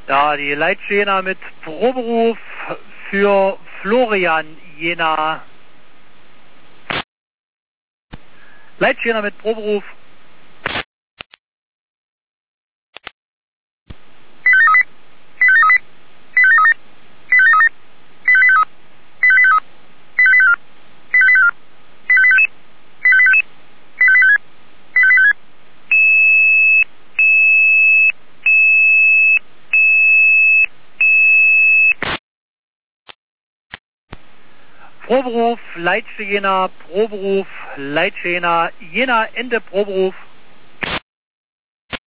Ja, die Leitsch Jena mit Proberuf für Florian Jena. Leitsch Jena mit Proberuf. Proberuf, Leitsch Jena, Proberuf, Leitsch Jena, Jena, Ende Proberuf.